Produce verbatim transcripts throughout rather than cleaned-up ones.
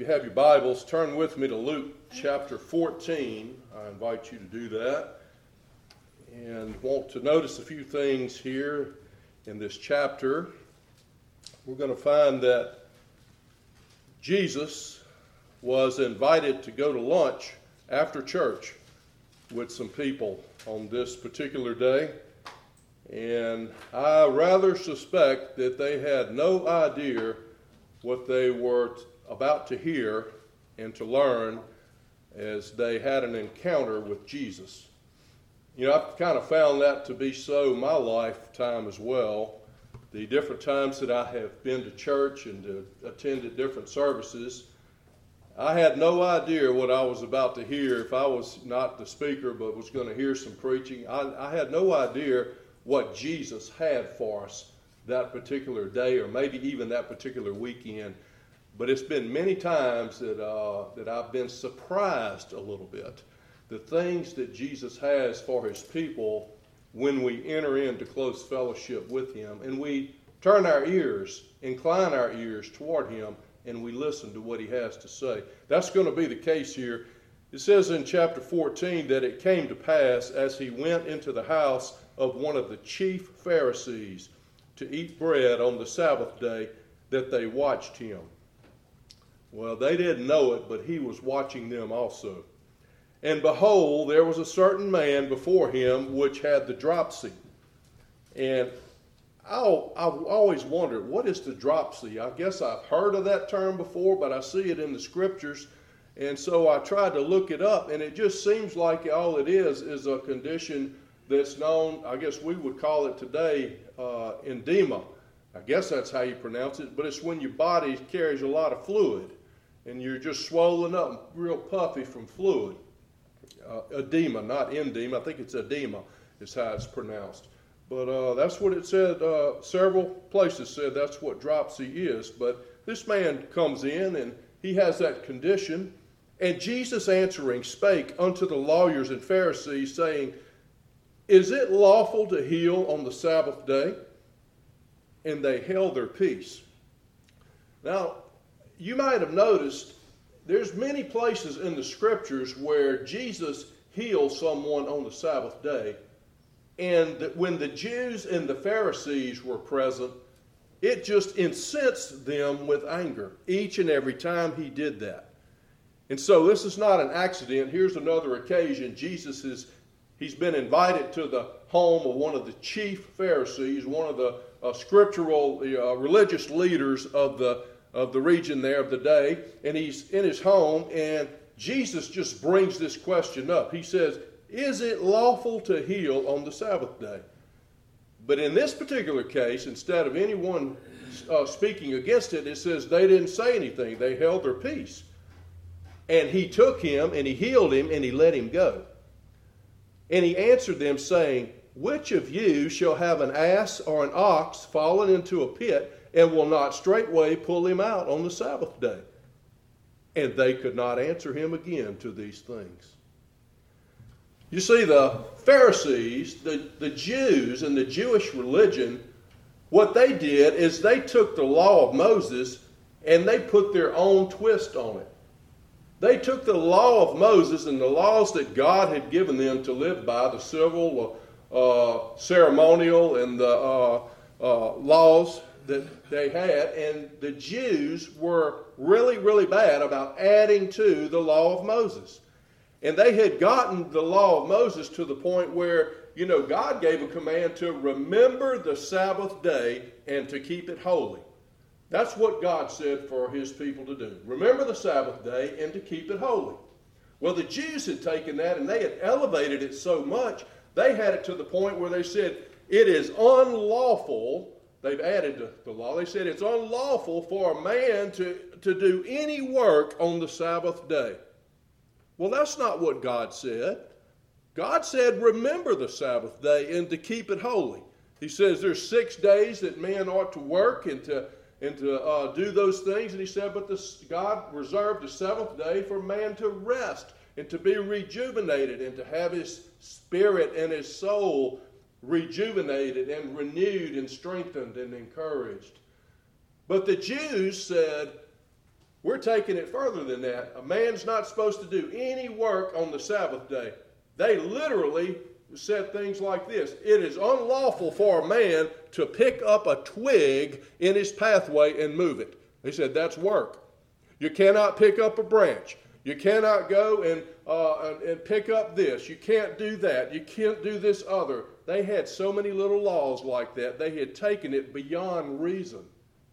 have your Bibles, turn with me to Luke chapter fourteen. I invite you to do that. And want to notice a few things here in this chapter. We're going to find that Jesus was invited to go to lunch after church with some people on this particular day. And I rather suspect that they had no idea what they were about to hear and to learn as they had an encounter with Jesus. You know, I've kind of found that to be so my lifetime as well. The different times that I have been to church and to attended different services, I had no idea what I was about to hear if I was not the speaker but was going to hear some preaching. I, I had no idea what Jesus had for us that particular day or maybe even that particular weekend. But it's been many times that uh, that I've been surprised a little bit. The things that Jesus has for his people when we enter into close fellowship with him and we turn our ears, incline our ears toward him, and we listen to what he has to say. That's going to be the case here. It says in chapter fourteen that it came to pass as he went into the house of one of the chief Pharisees to eat bread on the Sabbath day that they watched him. Well, they didn't know it, but he was watching them also. And behold, there was a certain man before him which had the dropsy. And I'll, I've always wondered, what is the dropsy? I guess I've heard of that term before, but I see it in the scriptures. And so I tried to look it up, and it just seems like all it is is a condition that's known, I guess we would call it today, uh, edema. I guess that's how you pronounce it, but it's when your body carries a lot of fluid, and you're just swollen up, real puffy from fluid. Uh, edema, not endema. I think it's edema is how it's pronounced. But uh, that's what it said. Uh, several places said that's what dropsy is. But this man comes in, and he has that condition. And Jesus answering spake unto the lawyers and Pharisees, saying, Is it lawful to heal on the Sabbath day? And they held their peace. Now, you might have noticed there's many places in the scriptures where Jesus heals someone on the Sabbath day. And that when the Jews and the Pharisees were present, it just incensed them with anger each and every time he did that. And so this is not an accident. Here's another occasion. Jesus is, he's been invited to the home of one of the chief Pharisees, one of the uh, scriptural, uh, religious leaders of the of the region there of the day, and he's in his home, and Jesus just brings this question up. He says, is it lawful to heal on the Sabbath day? But in this particular case, instead of anyone uh, speaking against it, it says they didn't say anything. They held their peace. And he took him, and he healed him, and he let him go. And he answered them, saying, Which of you shall have an ass or an ox fallen into a pit, and will not straightway pull him out on the Sabbath day? And they could not answer him again to these things. You see, the Pharisees, the, the Jews and the Jewish religion, what they did is they took the law of Moses and they put their own twist on it. They took the law of Moses and the laws that God had given them to live by, the civil, uh, ceremonial, and the uh, uh, laws that they had, and the Jews were really, really bad about adding to the law of Moses. And they had gotten the law of Moses to the point where, you know, God gave a command to remember the Sabbath day and to keep it holy. That's what God said for his people to do. Remember the Sabbath day and to keep it holy. Well, the Jews had taken that and they had elevated it so much, they had it to the point where they said, it is unlawful. They've added to the law. They said it's unlawful for a man to, to do any work on the Sabbath day. Well, that's not what God said. God said, remember the Sabbath day and to keep it holy. He says there's six days that man ought to work and to, and to uh, do those things. And he said, but this, God reserved the seventh day for man to rest and to be rejuvenated and to have his spirit and his soul rejuvenated and renewed and strengthened and encouraged. But the Jews said, We're taking it further than that. A man's not supposed to do any work on the Sabbath day. They literally said things like this: it is unlawful for a man to pick up a twig in his pathway and move it. They said that's work. You cannot pick up a branch. You cannot go and, uh, and, and pick up this. You can't do that. You can't do this other. They had so many little laws like that. They had taken it beyond reason.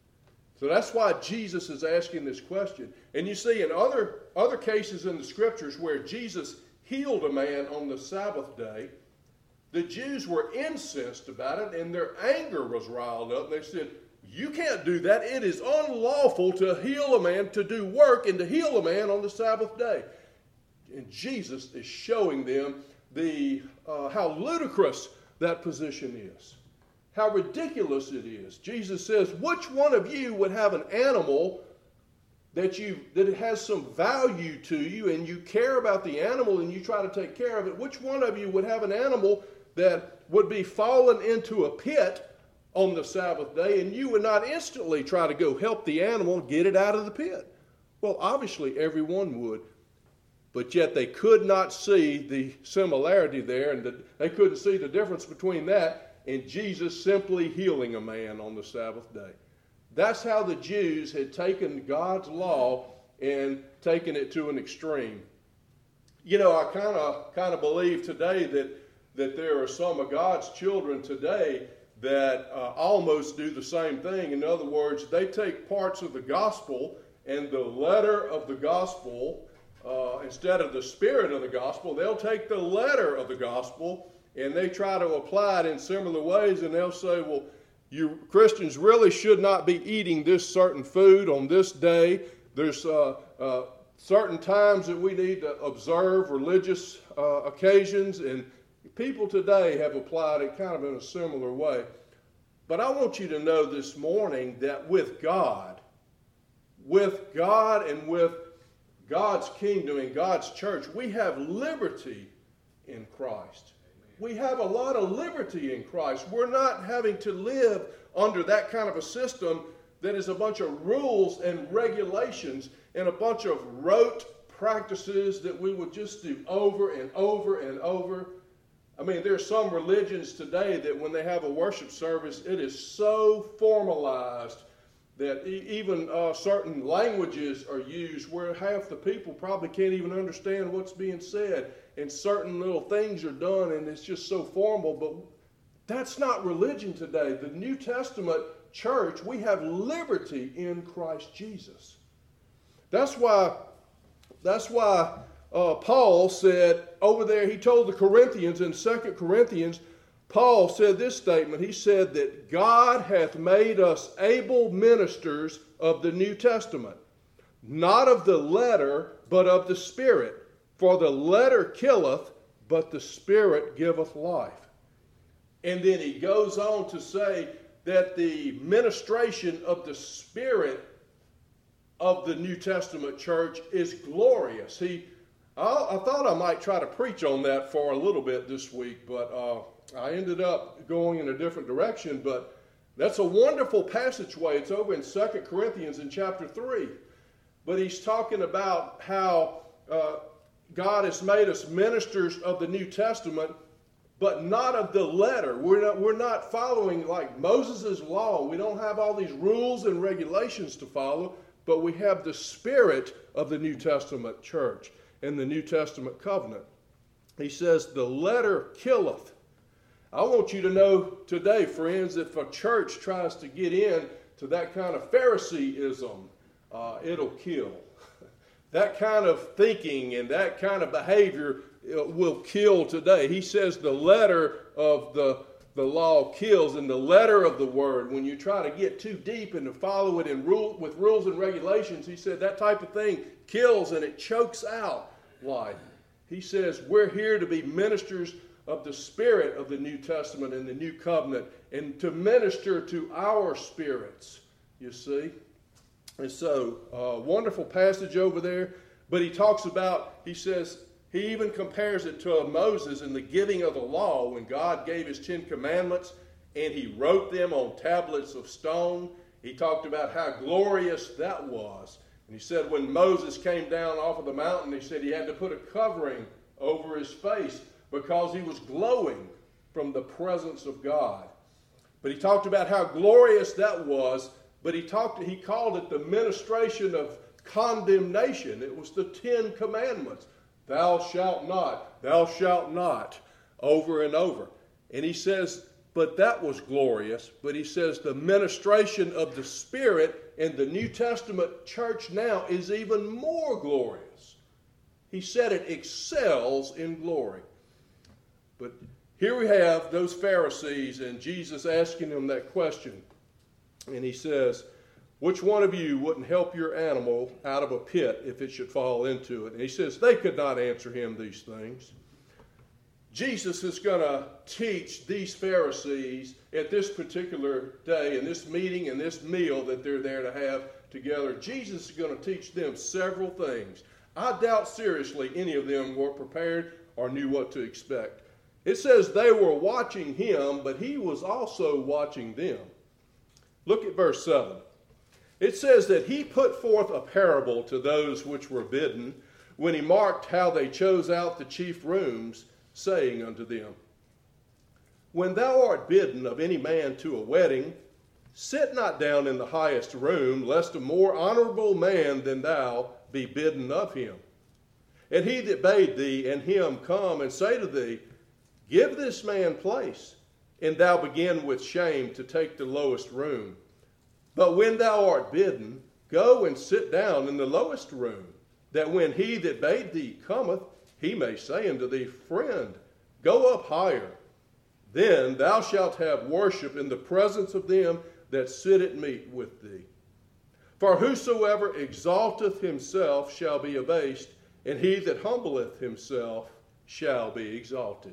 So that's why Jesus is asking this question. And you see in other, other cases in the scriptures where Jesus healed a man on the Sabbath day, the Jews were incensed about it and their anger was riled up. They said, you can't do that. It is unlawful to heal a man, to do work and to heal a man on the Sabbath day. And Jesus is showing them the uh, how ludicrous that position is. How ridiculous it is. Jesus says, which one of you would have an animal that you that has some value to you and you care about the animal and you try to take care of it? Which one of you would have an animal that would be fallen into a pit on the Sabbath day and you would not instantly try to go help the animal get it out of the pit? Well, obviously everyone would. But yet they could not see the similarity there, and the, they couldn't see the difference between that and Jesus simply healing a man on the Sabbath day. That's how the Jews had taken God's law and taken it to an extreme. You know, I kind of kind of believe today that, that there are some of God's children today that uh, almost do the same thing. In other words, they take parts of the gospel and the letter of the gospel, uh, instead of the spirit of the gospel, they'll take the letter of the gospel and they try to apply it in similar ways, and they'll say, well, you Christians really should not be eating this certain food on this day. There's uh, uh, certain times that we need to observe religious uh, occasions, and people today have applied it kind of in a similar way. But I want you to know this morning that with God, with God and with God's kingdom and God's church, we have liberty in Christ. We have a lot of liberty in Christ. We're not having to live under that kind of a system that is a bunch of rules and regulations and a bunch of rote practices that we would just do over and over and over. I mean, there's some religions today that when they have a worship service, it is so formalized that e- even uh, certain languages are used where half the people probably can't even understand what's being said, and certain little things are done, and it's just so formal. But that's not religion today. The New Testament church, we have liberty in Christ Jesus. That's why, that's why uh, Paul said over there, he told the Corinthians in Second Corinthians, Paul said this statement. He said that God hath made us able ministers of the New Testament, not of the letter, but of the Spirit. For the letter killeth, but the Spirit giveth life. And then he goes on to say that the ministration of the Spirit of the New Testament church is glorious. He, I, I thought I might try to preach on that for a little bit this week, but uh, I ended up going in a different direction. But that's a wonderful passageway. It's over in Second Corinthians in chapter three. But he's talking about how uh, God has made us ministers of the New Testament, but not of the letter. We're not, we're not following like Moses' law. We don't have all these rules and regulations to follow, but we have the Spirit of the New Testament church and the New Testament covenant. He says, the letter killeth. I want you to know today, friends, if a church tries to get in to that kind of Phariseeism, uh, it'll kill. That kind of thinking and that kind of behavior will kill today. He says the letter of the, the law kills, and the letter of the word, when you try to get too deep and to follow it in rule, with rules and regulations, he said that type of thing kills and it chokes out life. He says we're here to be ministers of the Spirit of the New Testament and the New Covenant, and to minister to our spirits, you see. And so, uh, wonderful passage over there. But he talks about, he says, he even compares it to Moses in the giving of the law when God gave his Ten Commandments and he wrote them on tablets of stone. He talked about how glorious that was. And he said when Moses came down off of the mountain, he said he had to put a covering over his face because he was glowing from the presence of God. But he talked about how glorious that was, but he talked, he called it the ministration of condemnation. It was the Ten Commandments. Thou shalt not, thou shalt not, over and over. And he says, but that was glorious. But he says the ministration of the Spirit in the New Testament church now is even more glorious. He said it excels in glory. But here we have those Pharisees and Jesus asking them that question. And he says, which one of you wouldn't help your animal out of a pit if it should fall into it? And he says they could not answer him these things. Jesus is going to teach these Pharisees at this particular day, in this meeting, in this meal that they're there to have together. Jesus is going to teach them several things. I doubt seriously any of them were prepared or knew what to expect. It says they were watching him, but he was also watching them. Look at verse seven. It says that he put forth a parable to those which were bidden, when he marked how they chose out the chief rooms, saying unto them, when thou art bidden of any man to a wedding, sit not down in the highest room, lest a more honorable man than thou be bidden of him. And he that bade thee and him come and say to thee, give this man place, and thou begin with shame to take the lowest room. But when thou art bidden, go and sit down in the lowest room, that when he that bade thee cometh, he may say unto thee, friend, go up higher. Then thou shalt have worship in the presence of them that sit at meat with thee. For whosoever exalteth himself shall be abased, and he that humbleth himself shall be exalted.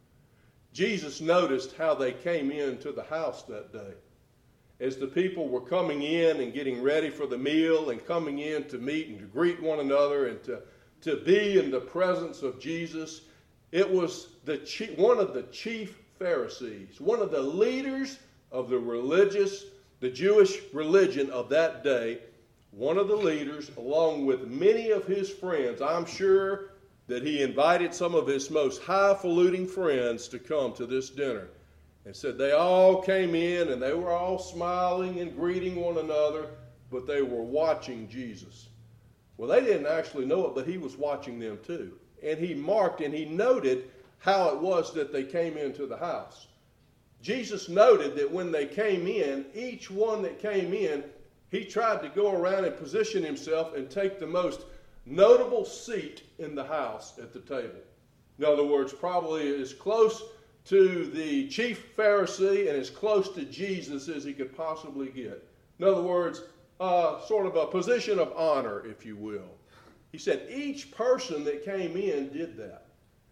Jesus noticed how they came into the house that day. As the people were coming in and getting ready for the meal and coming in to meet and to greet one another and to, to be in the presence of Jesus, it was the chief, one of the chief Pharisees, one of the leaders of the religious, the Jewish religion of that day, one of the leaders, along with many of his friends. I'm sure that he invited some of his most highfalutin friends to come to this dinner. And said they all came in and they were all smiling and greeting one another, but they were watching Jesus. Well, they didn't actually know it, but he was watching them too. And he marked and he noted how it was that they came into the house. Jesus noted that when they came in, each one that came in, he tried to go around and position himself and take the most notable seat in the house at the table. In other words, probably as close to the chief Pharisee and as close to Jesus as he could possibly get. In other words, uh, sort of a position of honor, if you will. He said each person that came in did that.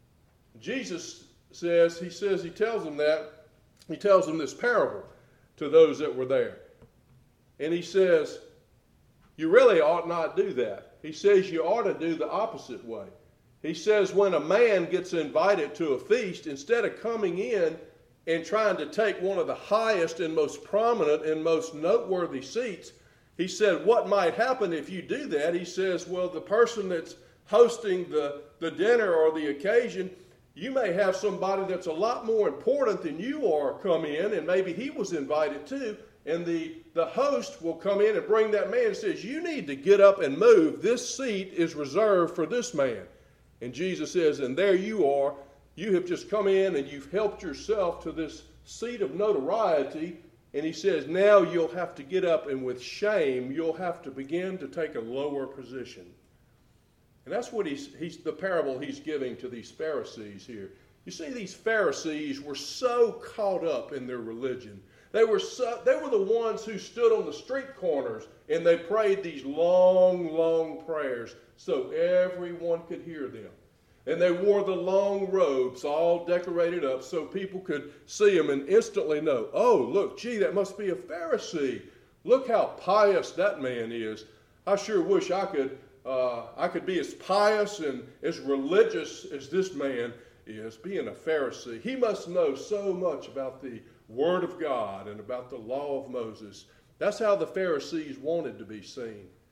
Jesus says, he says, he tells them that, he tells them this parable to those that were there. And he says, you really ought not do that. He says you ought to do the opposite way. He says when a man gets invited to a feast, instead of coming in and trying to take one of the highest and most prominent and most noteworthy seats, he said what might happen if you do that, he says, well, the person that's hosting the, the dinner or the occasion, you may have somebody that's a lot more important than you are come in, and maybe he was invited too, and the, the host will come in and bring that man and says, you need to get up and move. This seat is reserved for this man. And Jesus says, and there you are. You have just come in and you've helped yourself to this seat of notoriety. And he says, now you'll have to get up and with shame, you'll have to begin to take a lower position. And that's what he's, he's the parable he's giving to these Pharisees here. You see, these Pharisees were so caught up in their religion. They were so, they were the ones who stood on the street corners and they prayed these long, long prayers so everyone could hear them. And they wore the long robes all decorated up so people could see them and instantly know, oh, look, gee, that must be a Pharisee. Look how pious that man is. I sure wish I could, uh, I could be as pious and as religious as this man is, being a Pharisee. He must know so much about the Word of God and about the law of Moses. That's how the Pharisees wanted to be seen.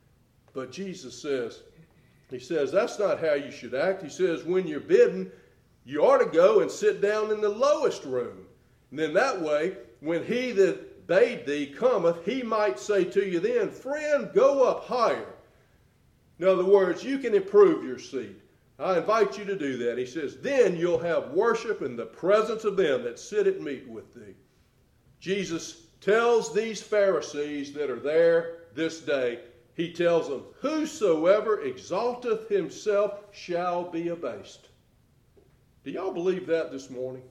But Jesus says, he says, that's not how you should act. He says, when you're bidden, you ought to go and sit down in the lowest room. And then that way, when he that bade thee cometh, he might say to you then, friend, go up higher. In other words, you can improve your seat. I invite you to do that. He says, then you'll have worship in the presence of them that sit at meat with thee. Jesus tells these Pharisees that are there this day, he tells them, whosoever exalteth himself shall be abased. Do y'all believe that this morning?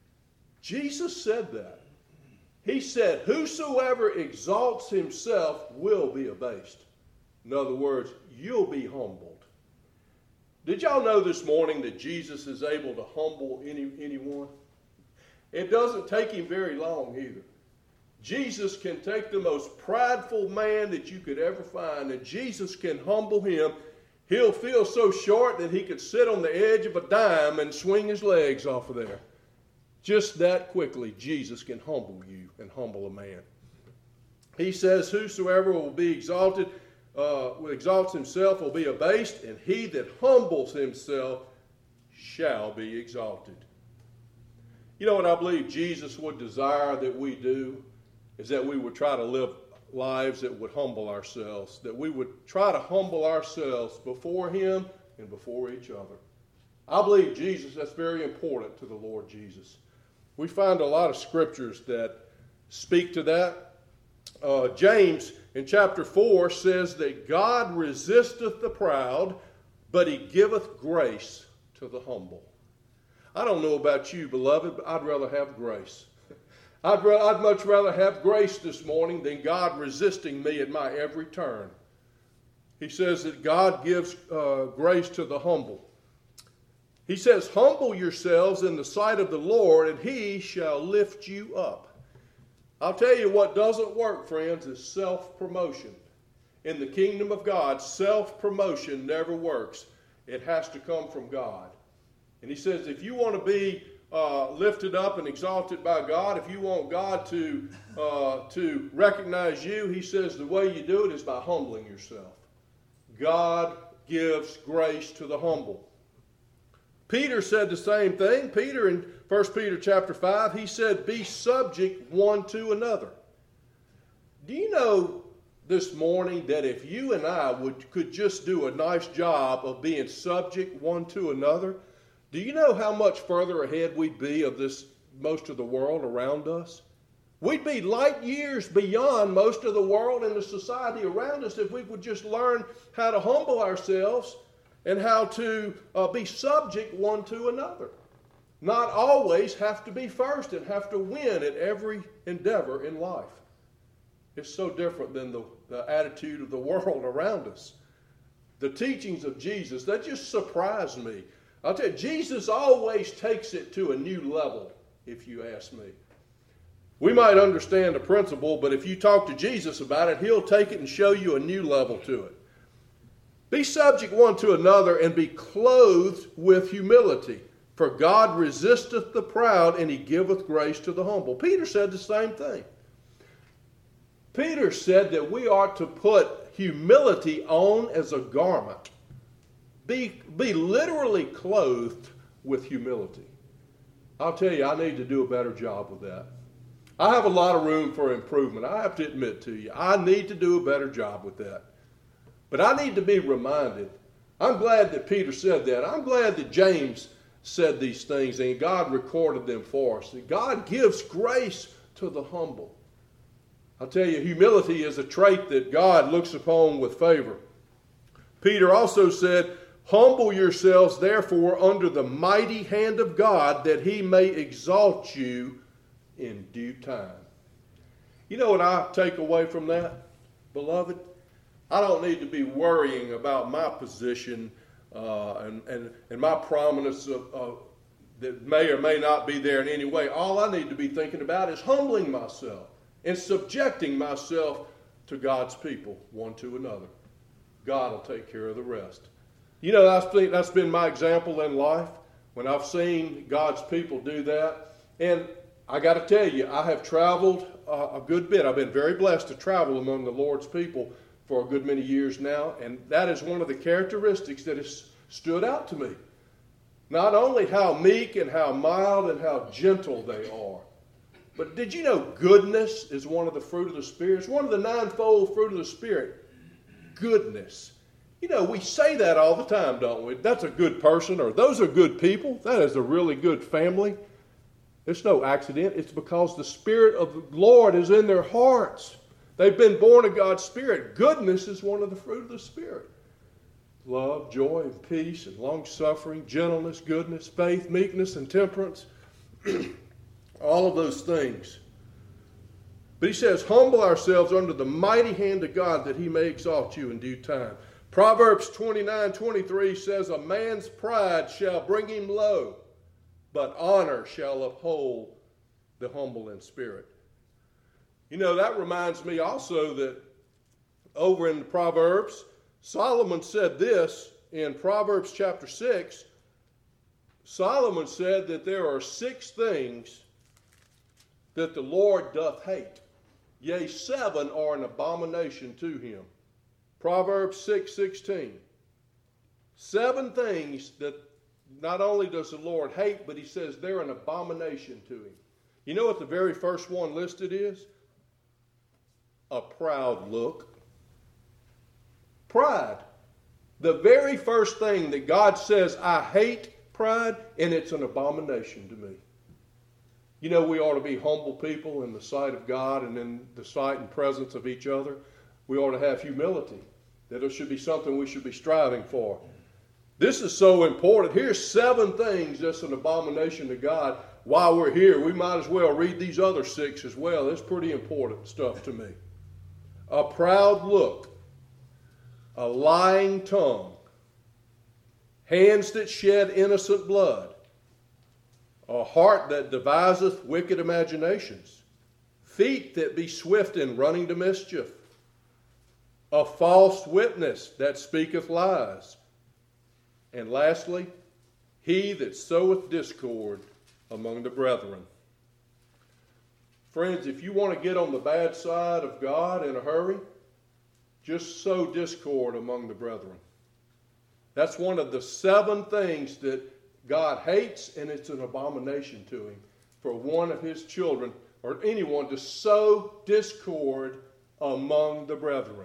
Jesus said that. He said, whosoever exalts himself will be abased. In other words, you'll be humbled. Did y'all know this morning that Jesus is able to humble any, anyone? It doesn't take him very long either. Jesus can take the most prideful man that you could ever find, and Jesus can humble him. He'll feel so short that he could sit on the edge of a dime and swing his legs off of there. Just that quickly, Jesus can humble you and humble a man. He says, whosoever will be exalted, uh, exalts himself will be abased, and he that humbles himself shall be exalted. You know what I believe Jesus would desire that we do? Is that we would try to live lives that would humble ourselves, that we would try to humble ourselves before him and before each other. I believe Jesus, that's very important to the Lord Jesus. We find a lot of scriptures that speak to that. Uh, James in chapter four says that God resisteth the proud, but he giveth grace to the humble. I don't know about you, beloved, but I'd rather have grace. I'd, ra- I'd much rather have grace this morning than God resisting me at my every turn. He says that God gives uh, grace to the humble. He says, humble yourselves in the sight of the Lord, and he shall lift you up. I'll tell you what doesn't work, friends, is self-promotion. In the kingdom of God, self-promotion never works. It has to come from God. And he says, if you want to be uh, lifted up and exalted by God, if you want God to, uh, to recognize you, he says the way you do it is by humbling yourself. God gives grace to the humble. Peter said the same thing. Peter in First Peter chapter five, he said, be subject one to another. Do you know this morning that if you and I would could just do a nice job of being subject one to another, do you know how much further ahead we'd be of this most of the world around us? We'd be light years beyond most of the world and the society around us if we would just learn how to humble ourselves and how to uh, be subject one to another. Not always have to be first and have to win at every endeavor in life. It's so different than the, the attitude of the world around us. The teachings of Jesus, that just surprised me. I'll tell you, Jesus always takes it to a new level, if you ask me. We might understand the principle, but if you talk to Jesus about it, he'll take it and show you a new level to it. Be subject one to another and be clothed with humility. For God resisteth the proud, and he giveth grace to the humble. Peter said the same thing. Peter said that we are to put humility on as a garment. Be, be literally clothed with humility. I'll tell you, I need to do a better job with that. I have a lot of room for improvement. I have to admit to you, I need to do a better job with that. But I need to be reminded. I'm glad that Peter said that. I'm glad that James said these things and God recorded them for us. That God gives grace to the humble. I'll tell you, humility is a trait that God looks upon with favor. Peter also said, humble yourselves therefore under the mighty hand of God, that he may exalt you in due time. You know what I take away from that, beloved? I don't need to be worrying about my position uh, and, and, and my prominence of, of, that may or may not be there in any way. All I need to be thinking about is humbling myself and subjecting myself to God's people, one to another. God will take care of the rest. You know, I think that's been my example in life when I've seen God's people do that. And I got to tell you, I have traveled uh, a good bit. I've been very blessed to travel among the Lord's people for a good many years now, and that is one of the characteristics that has stood out to me. Not only how meek and how mild and how gentle they are, but did you know goodness is one of the fruit of the Spirit? It's one of the ninefold fruit of the Spirit. Goodness. You know, we say that all the time, don't we? That's a good person, or those are good people. That is a really good family. It's no accident. It's because the Spirit of the Lord is in their hearts. They've been born of God's Spirit. Goodness is one of the fruit of the Spirit. Love, joy, and peace, and long-suffering, gentleness, goodness, faith, meekness, and temperance. All of those things. But he says, humble ourselves under the mighty hand of God that he may exalt you in due time. Proverbs twenty-nine twenty-three says, a man's pride shall bring him low, but honor shall uphold the humble in spirit. You know, that reminds me also that over in the Proverbs, Solomon said this in Proverbs chapter six. Solomon said that there are six things that the Lord doth hate. Yea, seven are an abomination to him. Proverbs six sixteen. Seven things that not only does the Lord hate, but he says they're an abomination to him. You know what the very first one listed is? A proud look. Pride. The very first thing that God says, I hate pride, and it's an abomination to me. You know, we ought to be humble people in the sight of God and in the sight and presence of each other. We ought to have humility. That it should be something we should be striving for. This is so important. Here's seven things that's an abomination to God. While we're here, we might as well read these other six as well. It's pretty important stuff to me. A proud look. A lying tongue. Hands that shed innocent blood. A heart that deviseth wicked imaginations. Feet that be swift in running to mischief. A false witness that speaketh lies. And lastly, he that soweth discord among the brethren. Friends, if you want to get on the bad side of God in a hurry, just sow discord among the brethren. That's one of the seven things that God hates, and it's an abomination to him for one of his children or anyone to sow discord among the brethren.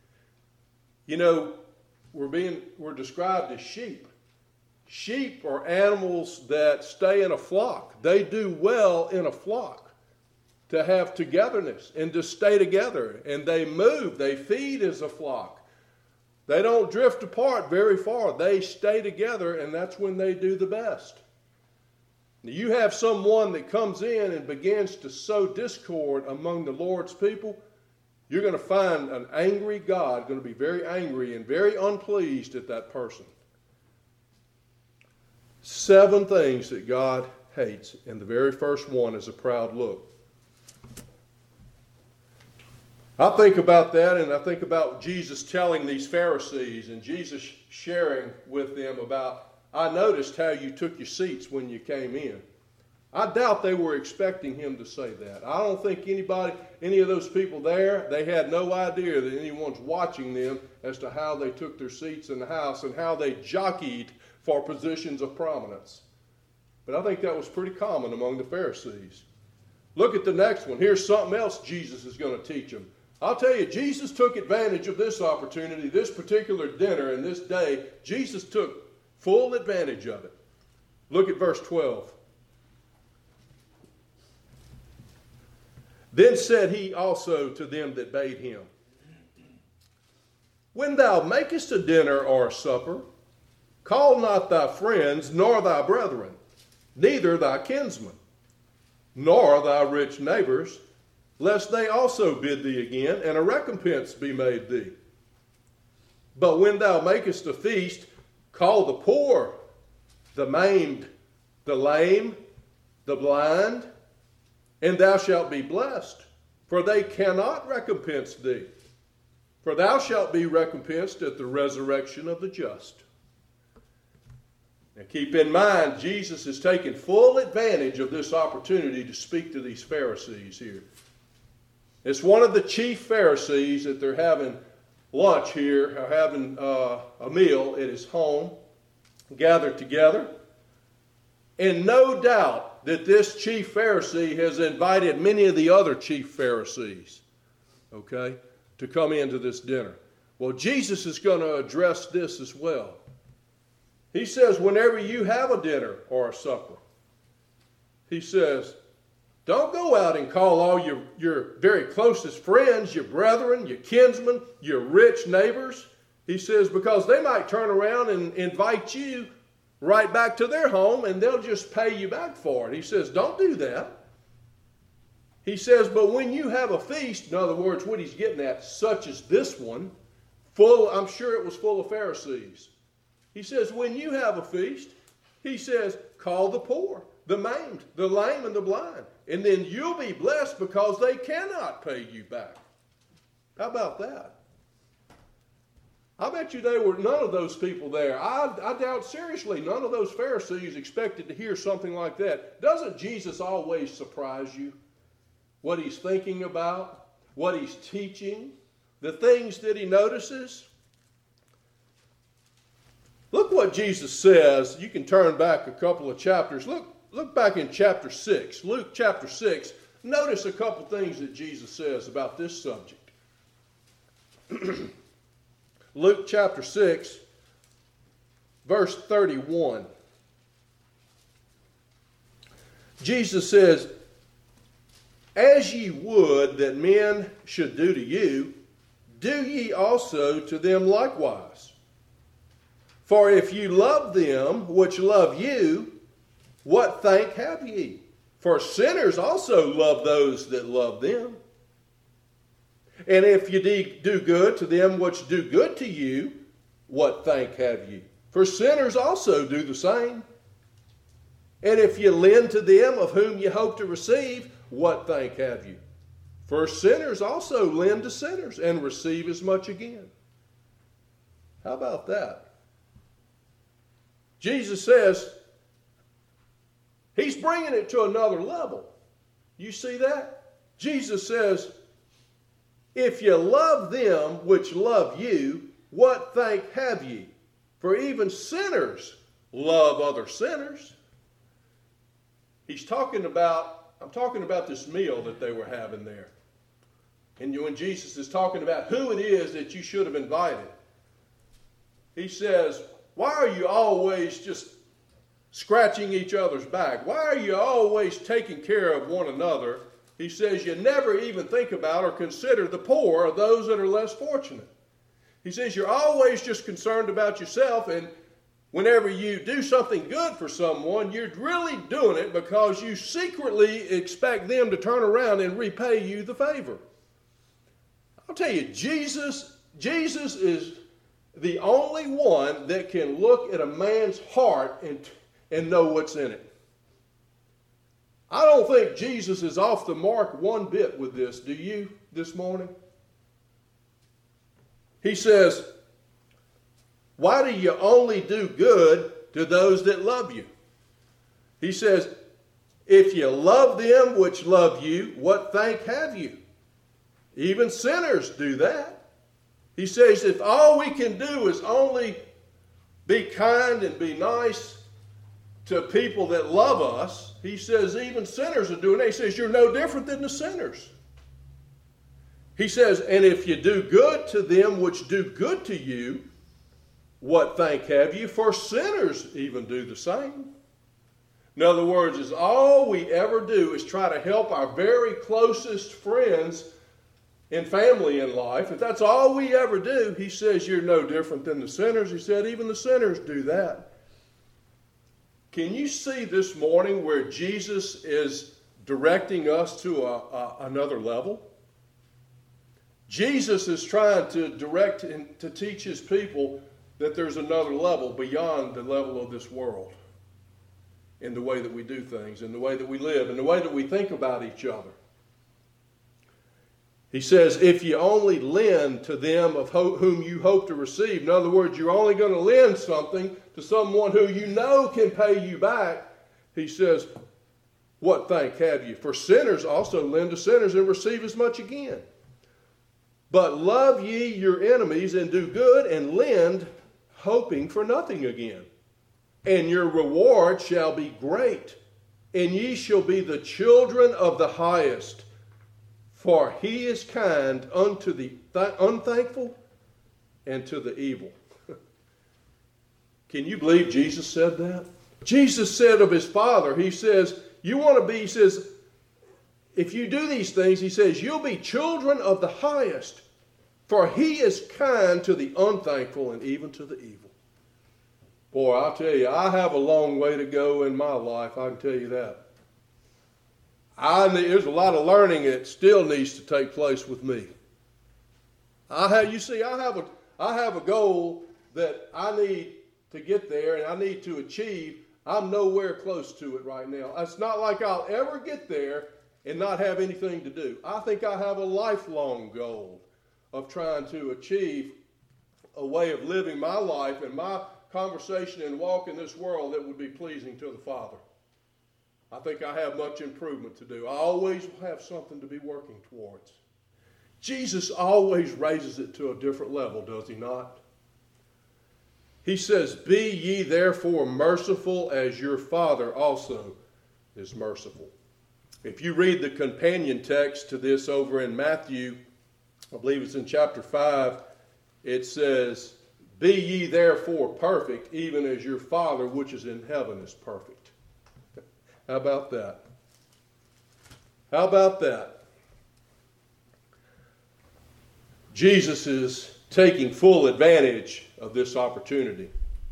You know, we're being we're described as sheep. Sheep are animals that stay in a flock. They do well in a flock to have togetherness and to stay together. And they move. They feed as a flock. They don't drift apart very far. They stay together, and that's when they do the best. Now, you have someone that comes in and begins to sow discord among the Lord's people, you're going to find an angry God going to be very angry and very unpleased at that person. Seven things that God hates, and the very first one is a proud look. I think about that, and I think about Jesus telling these Pharisees and Jesus sharing with them about, I noticed how you took your seats when you came in. I doubt they were expecting him to say that. I don't think anybody, any of those people there, they had no idea that anyone's watching them as to how they took their seats in the house and how they jockeyed for positions of prominence. But I think that was pretty common among the Pharisees. Look at the next one. Here's something else Jesus is going to teach them. I'll tell you, Jesus took advantage of this opportunity, this particular dinner and this day. Jesus took full advantage of it. Look at verse twelve. Then said he also to them that bade him, when thou makest a dinner or a supper, call not thy friends, nor thy brethren, neither thy kinsmen, nor thy rich neighbors, lest they also bid thee again, and a recompense be made thee. But when thou makest a feast, call the poor, the maimed, the lame, the blind, and thou shalt be blessed, for they cannot recompense thee. For thou shalt be recompensed at the resurrection of the just. Now keep in mind, Jesus is taking full advantage of this opportunity to speak to these Pharisees here. It's one of the chief Pharisees that they're having lunch here, or having uh, a meal at his home, gathered together. And no doubt that this chief Pharisee has invited many of the other chief Pharisees, okay, to come into this dinner. Well, Jesus is going to address this as well. He says, whenever you have a dinner or a supper, he says, don't go out and call all your, your very closest friends, your brethren, your kinsmen, your rich neighbors. He says, because they might turn around and invite you right back to their home and they'll just pay you back for it. He says, don't do that. He says, but when you have a feast, in other words, what he's getting at, such as this one, full, I'm sure it was full of Pharisees. He says, when you have a feast, he says, call the poor, the maimed, the lame, and the blind. And then you'll be blessed because they cannot pay you back. How about that? I bet you there were none of those people there. I, I doubt seriously none of those Pharisees expected to hear something like that. Doesn't Jesus always surprise you? What he's thinking about, what he's teaching, the things that he notices? Look what Jesus says. You can turn back a couple of chapters. Look, look back in chapter six. Luke chapter six. Notice a couple things that Jesus says about this subject. Luke chapter six, verse thirty-one. Jesus says, as ye would that men should do to you, do ye also to them likewise. For if you love them which love you, what thank have ye? For sinners also love those that love them. And if you do good to them which do good to you, what thank have ye? For sinners also do the same. And if you lend to them of whom you hope to receive, what thank have you? For sinners also lend to sinners and receive as much again. How about that? Jesus says he's bringing it to another level. You see that? Jesus says, if you love them which love you, what thank have ye? For even sinners love other sinners. He's talking about, I'm talking about this meal that they were having there. And when Jesus is talking about who it is that you should have invited, he says, why are you always just scratching each other's back? Why are you always taking care of one another? He says you never even think about or consider the poor or those that are less fortunate. He says you're always just concerned about yourself, and whenever you do something good for someone, you're really doing it because you secretly expect them to turn around and repay you the favor. I'll tell you, Jesus, Jesus is the only one that can look at a man's heart and, and know what's in it. I don't think Jesus is off the mark one bit with this. Do you this morning? He says, why do you only do good to those that love you? He says, if you love them which love you, what thank have you? Even sinners do that. He says if all we can do is only be kind and be nice to people that love us, he says even sinners are doing that. He says you're no different than the sinners. He says, and if you do good to them which do good to you, what thank have you? For sinners even do the same. In other words, is all we ever do is try to help our very closest friends and family in life. If that's all we ever do, he says you're no different than the sinners. He said even the sinners do that. Can you see this morning where Jesus is directing us to a, a, another level? Jesus is trying to direct and to teach his people that there's another level beyond the level of this world in the way that we do things, in the way that we live, in the way that we think about each other. He says, if you only lend to them of ho- whom you hope to receive, in other words, you're only going to lend something to someone who you know can pay you back, he says, what thank have you? For sinners also lend to sinners and receive as much again. But love ye your enemies, and do good, and lend, hoping for nothing again. And your reward shall be great, and ye shall be the children of the highest. For he is kind unto the th- unthankful and to the evil. Can you believe Jesus said that? Jesus said of his Father, he says, you want to be, he says, if you do these things, he says, you'll be children of the highest. For he is kind to the unthankful and even to the evil. Boy, I'll tell you, I have a long way to go in my life, I can tell you that. I, there's a lot of learning that still needs to take place with me. I have, you see, I have a, I have a goal that I need to get there and I need to achieve. I'm nowhere close to it right now. It's not like I'll ever get there and not have anything to do. I think I have a lifelong goal of trying to achieve a way of living my life and my conversation and walk in this world that would be pleasing to the Father. I think I have much improvement to do. I always have something to be working towards. Jesus always raises it to a different level, does he not? He says, be ye therefore merciful as your Father also is merciful. If you read the companion text to this over in Matthew, I believe it's in chapter five, it says, be ye therefore perfect, even as your Father which is in heaven is perfect. How about that? How about that? Jesus is taking full advantage of this opportunity.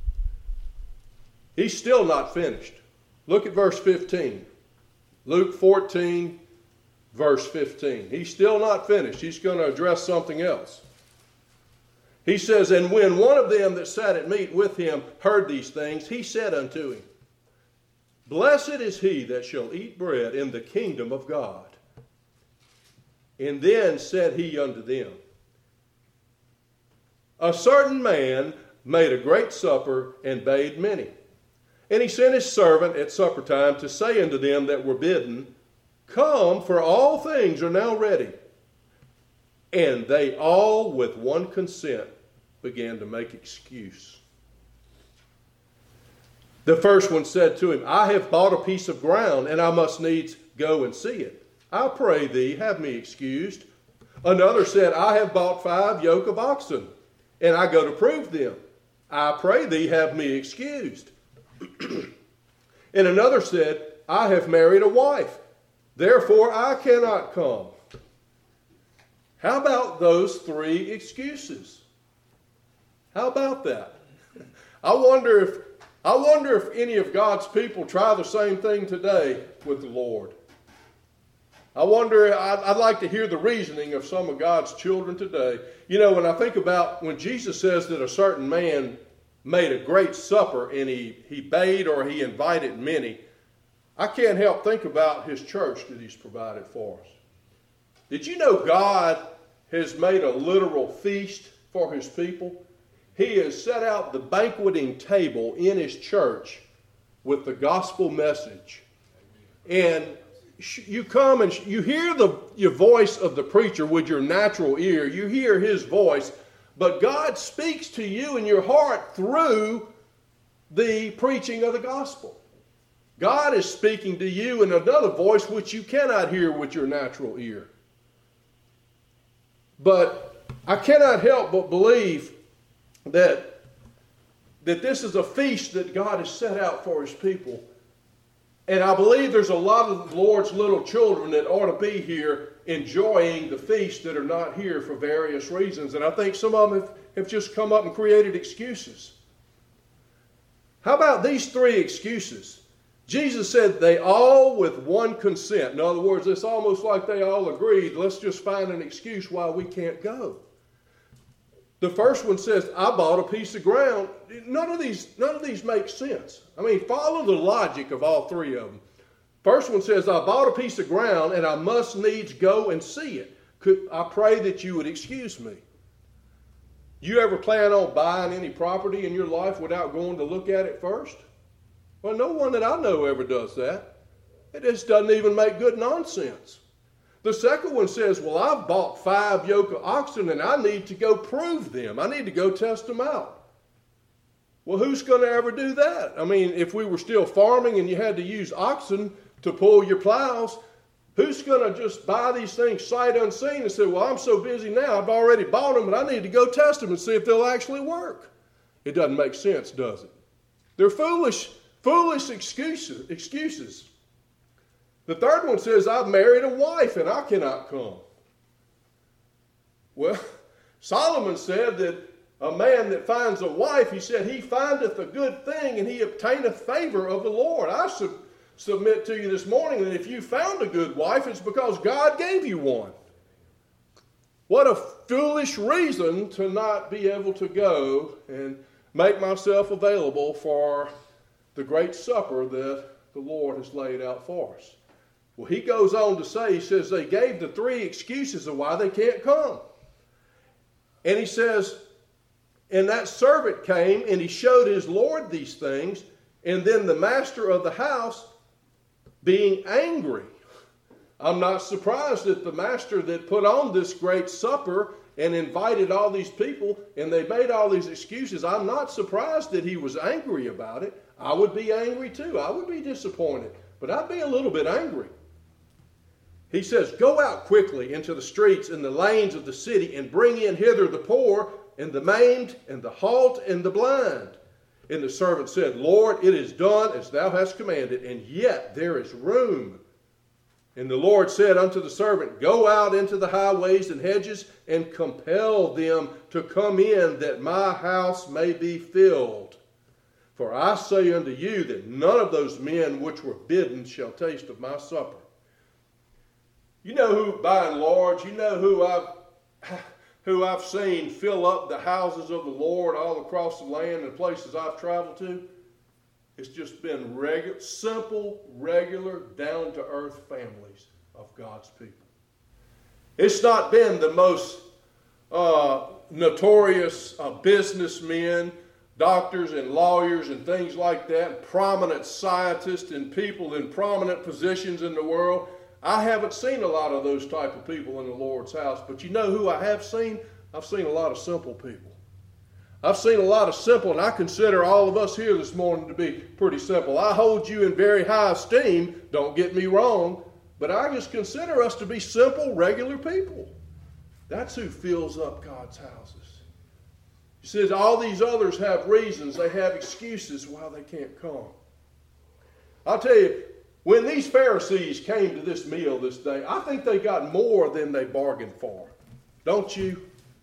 He's still not finished. Look at verse fifteen. Luke fourteen, verse fifteen. He's still not finished. He's going to address something else. He says, and when one of them that sat at meat with him heard these things, he said unto him, blessed is he that shall eat bread in the kingdom of God. And then said he unto them, a certain man made a great supper and bade many. And he sent his servant at supper time to say unto them that were bidden, come, for all things are now ready. And they all with one consent began to make excuse. The first one said to him, I have bought a piece of ground, and I must needs go and see it. I pray thee, have me excused. Another said, I have bought five yoke of oxen, and I go to prove them. I pray thee, have me excused. And another said, I have married a wife, therefore I cannot come. How about those three excuses? How about that? I wonder if I wonder if any of God's people try the same thing today with the Lord. I wonder, I'd, I'd like to hear the reasoning of some of God's children today. You know, when I think about when Jesus says that a certain man made a great supper and he, he bade or he invited many, I can't help think about his church that he's provided for us. Did you know God has made a literal feast for his people? He has set out the banqueting table in his church with the gospel message. And you come and you hear the your voice of the preacher with your natural ear. You hear his voice, but God speaks to you in your heart through the preaching of the gospel. God is speaking to you in another voice which you cannot hear with your natural ear. But I cannot help but believe that, that this is a feast that God has set out for his people. And I believe there's a lot of the Lord's little children that ought to be here enjoying the feast that are not here for various reasons. And I think some of them have, have just come up and created excuses. How about these three excuses? Jesus said they all with one consent. In other words, it's almost like they all agreed, let's just find an excuse why we can't go. The first one says, I bought a piece of ground. None of these, none of these make sense. I mean, follow the logic of all three of them. First one says, I bought a piece of ground and I must needs go and see it. Could, I pray that you would excuse me. You ever plan on buying any property in your life without going to look at it first? Well, no one that I know ever does that. It just doesn't even make good nonsense. The second one says, well, I've bought five yoke of oxen and I need to go prove them. I need to go test them out. Well, who's going to ever do that? I mean, if we were still farming and you had to use oxen to pull your plows, who's going to just buy these things sight unseen and say, well, I'm so busy now, I've already bought them, but I need to go test them and see if they'll actually work? It doesn't make sense, does it? They're foolish, foolish excuses. excuses. The third one says, I've married a wife and I cannot come. Well, Solomon said that a man that finds a wife, he said, he findeth a good thing and he obtaineth favor of the Lord. I sub- submit to you this morning that if you found a good wife, it's because God gave you one. What a foolish reason to not be able to go and make myself available for the great supper that the Lord has laid out for us. Well, he goes on to say, he says, they gave the three excuses of why they can't come. And he says, and that servant came and he showed his Lord these things, and then the master of the house, being angry. I'm not surprised that the master that put on this great supper and invited all these people and they made all these excuses, I'm not surprised that he was angry about it. I would be angry too. I would be disappointed, but I'd be a little bit angry. He says, go out quickly into the streets and the lanes of the city and bring in hither the poor and the maimed and the halt and the blind. And the servant said, Lord, it is done as thou hast commanded, and yet there is room. And the Lord said unto the servant, go out into the highways and hedges and compel them to come in, that my house may be filled. For I say unto you that none of those men which were bidden shall taste of my supper. You know who, by and large, you know who I've, who I've seen fill up the houses of the Lord all across the land and places I've traveled to? It's just been regular, simple, regular, down-to-earth families of God's people. It's not been the most uh, notorious uh, businessmen, doctors and lawyers and things like that, prominent scientists and people in prominent positions in the world. I haven't seen a lot of those type of people in the Lord's house, but you know who I have seen? I've seen a lot of simple people. I've seen a lot of simple, and I consider all of us here this morning to be pretty simple. I hold you in very high esteem, don't get me wrong, but I just consider us to be simple, regular people. That's who fills up God's houses. He says all these others have reasons, they have excuses why they can't come. I'll tell you, when these Pharisees came to this meal this day, I think they got more than they bargained for. Don't you?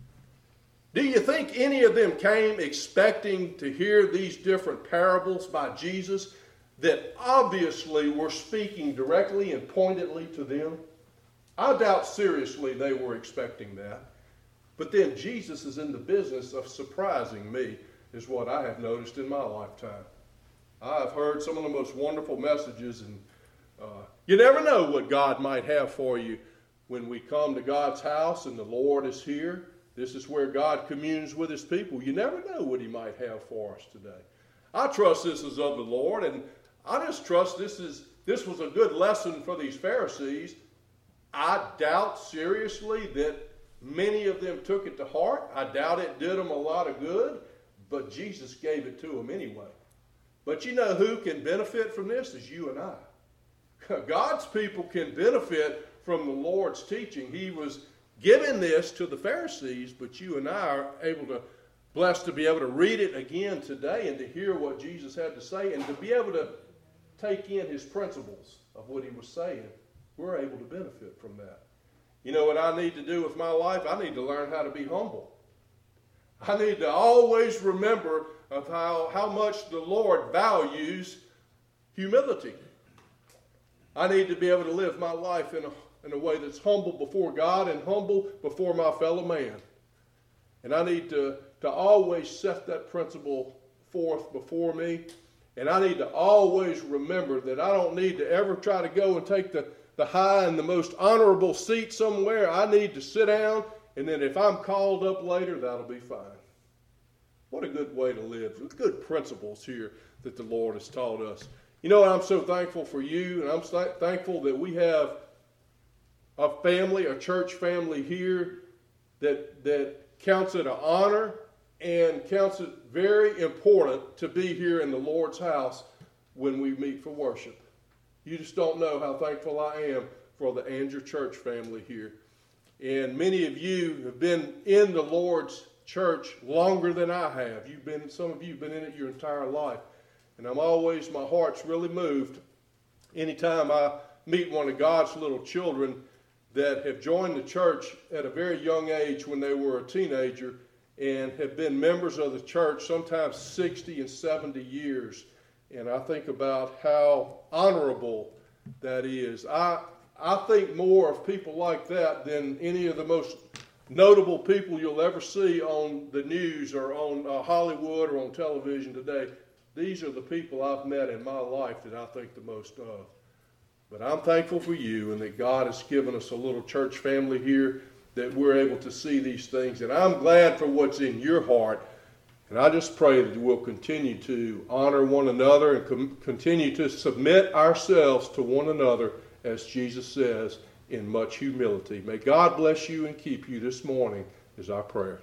Do you think any of them came expecting to hear these different parables by Jesus that obviously were speaking directly and pointedly to them? I doubt seriously they were expecting that. But then Jesus is in the business of surprising me, is what I have noticed in my lifetime. I've heard some of the most wonderful messages, and uh, you never know what God might have for you when we come to God's house and the Lord is here. This is where God communes with his people. You never know what he might have for us today. I trust this is of the Lord, and I just trust this is this was a good lesson for these Pharisees. I doubt seriously that many of them took it to heart. I doubt it did them a lot of good, but Jesus gave it to them anyway. But you know who can benefit from this is you and I. God's people can benefit from the Lord's teaching. He was giving this to the Pharisees, but you and I are able to, blessed to be able to read it again today and to hear what Jesus had to say and to be able to take in his principles of what he was saying. We're able to benefit from that. You know what I need to do with my life? I need to learn how to be humble. I need to always remember of how, how much the Lord values humility. I need to be able to live my life in a, in a way that's humble before God and humble before my fellow man. And I need to, to always set that principle forth before me. And I need to always remember that I don't need to ever try to go and take the, the high and the most honorable seat somewhere. I need to sit down, and then if I'm called up later, that'll be fine. What a good way to live. With good principles here that the Lord has taught us. You know, I'm so thankful for you, and I'm th- thankful that we have a family, a church family here that, that counts it an honor and counts it very important to be here in the Lord's house when we meet for worship. You just don't know how thankful I am for the Andrew Church family here. And many of you have been in the Lord's church longer than I have. You've been, some of you have been in it your entire life. And I'm always, my heart's really moved anytime I meet one of God's little children that have joined the church at a very young age when they were a teenager and have been members of the church sometimes sixty and seventy years. And I think about how honorable that is. I I think more of people like that than any of the most notable people you'll ever see on the news or on uh, Hollywood or on television today. These are the people I've met in my life that I think the most of. But I'm thankful for you and that God has given us a little church family here that we're able to see these things. And I'm glad for what's in your heart. And I just pray that we'll continue to honor one another and com- continue to submit ourselves to one another, as Jesus says, in much humility. May God bless you and keep you this morning is our prayer.